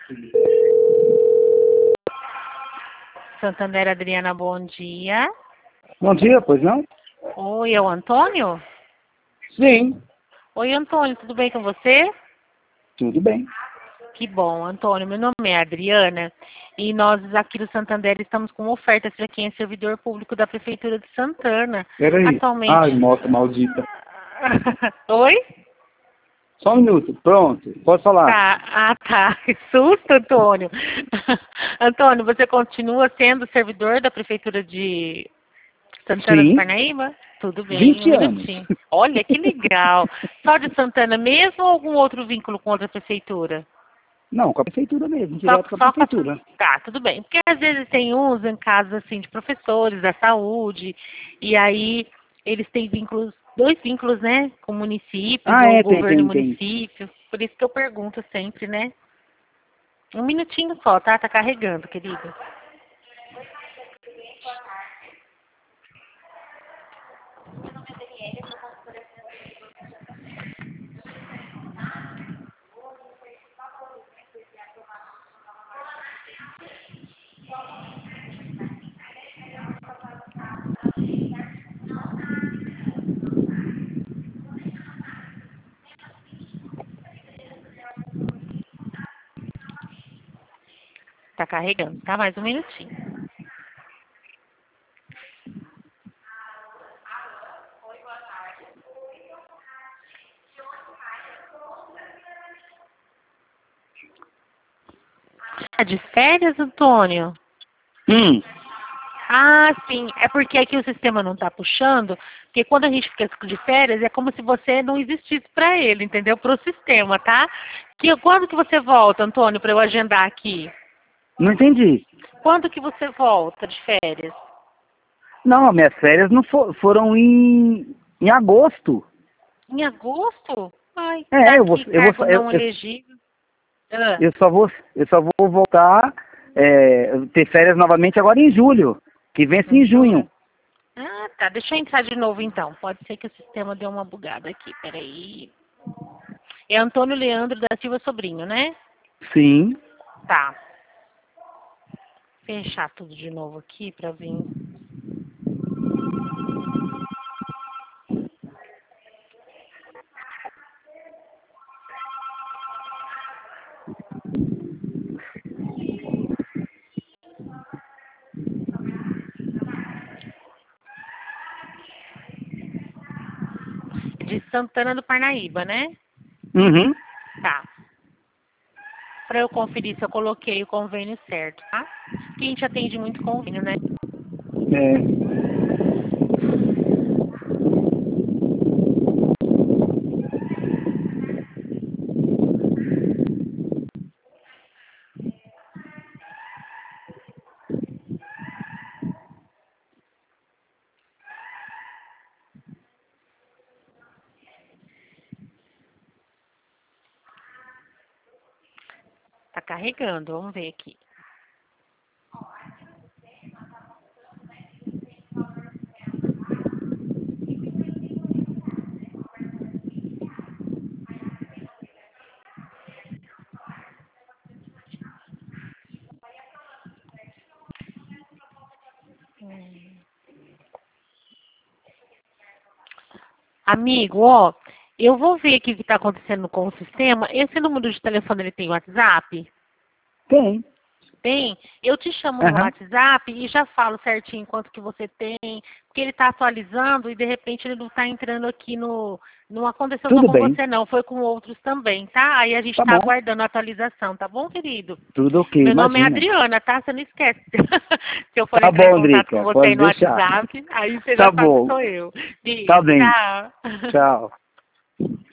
Santander, Adriana, bom dia. Bom dia, pois não? Oi, é o Antônio? Sim, Oi, Antônio, tudo bem com você? tudo bem. Que bom, Antônio. Meu nome é Adriana e nós aqui do Santander estamos com ofertas para quem é servidor público da Prefeitura de Santana. Peraí. Atualmente. Ai, moto maldita. Oi? Só um minuto. Pronto, pode falar. Tá. Ah, tá. Que susto, Antônio. Antônio, você continua sendo servidor da Prefeitura de Santana do Sim, Parnaíba? Tudo bem, 20 um anos. minutinho. Olha, que legal. Só de Santana mesmo ou algum outro vínculo com outra prefeitura? Não, com a prefeitura mesmo, Só, direto com a só com a... prefeitura. Tá, tudo bem. Porque às vezes tem uns em casos assim de professores da saúde, e aí eles têm vínculos, dois vínculos, né? Com municípios Ah, ou é, governo e tem. município. Por isso que eu pergunto sempre, né? Um minutinho só, tá? Tá carregando, querido. Tá carregando, tá? Mais um minutinho. Tá de férias, Antônio? Hum, Ah, sim. É porque aqui o sistema não está puxando, porque quando a gente fica de férias é como se você não existisse para ele, entendeu? Para o sistema, tá? Quando que você volta, Antônio, para eu agendar aqui? não entendi. Quando que você volta de férias? Não, minhas férias não foram em agosto. Em agosto? Ai, tá É, aqui, cargo não elegível. Ah, eu só vou voltar, ter férias novamente agora em julho, que vence em em junho. julho. Ah, tá. Deixa eu entrar de novo então. Pode ser que o sistema deu uma bugada aqui. Peraí. É Antônio Leandro da Silva Sobrinho, né? Sim. Tá. Fechar tudo de novo aqui para vir. De Santana do Parnaíba, né? Uhum. Tá. Para eu conferir se eu coloquei o convênio certo, tá? Porque a gente atende muito convênio, né? É. Tá carregando, vamos ver aqui. Amigo, ó, eu vou ver aqui o que está acontecendo com o sistema. Esse número de telefone, ele tem WhatsApp? Tem. Tem? Eu te chamo no Aham. WhatsApp e já falo certinho quanto que você tem, porque ele está atualizando e de repente ele não está entrando aqui no... Não aconteceu só Tudo com bem. você não, foi com outros também, tá? Aí a gente Tá está bom. aguardando a atualização, tá bom, querido? Tudo ok, Meu nome é imagina. Adriana, tá? Você não esquece. Se eu for Tá entrar em bom, contato com Drica. você aí Pode no deixar. WhatsApp, aí você já Tá sabe que bom. sou eu. Tá Beijo, bem. tchau. Tchau.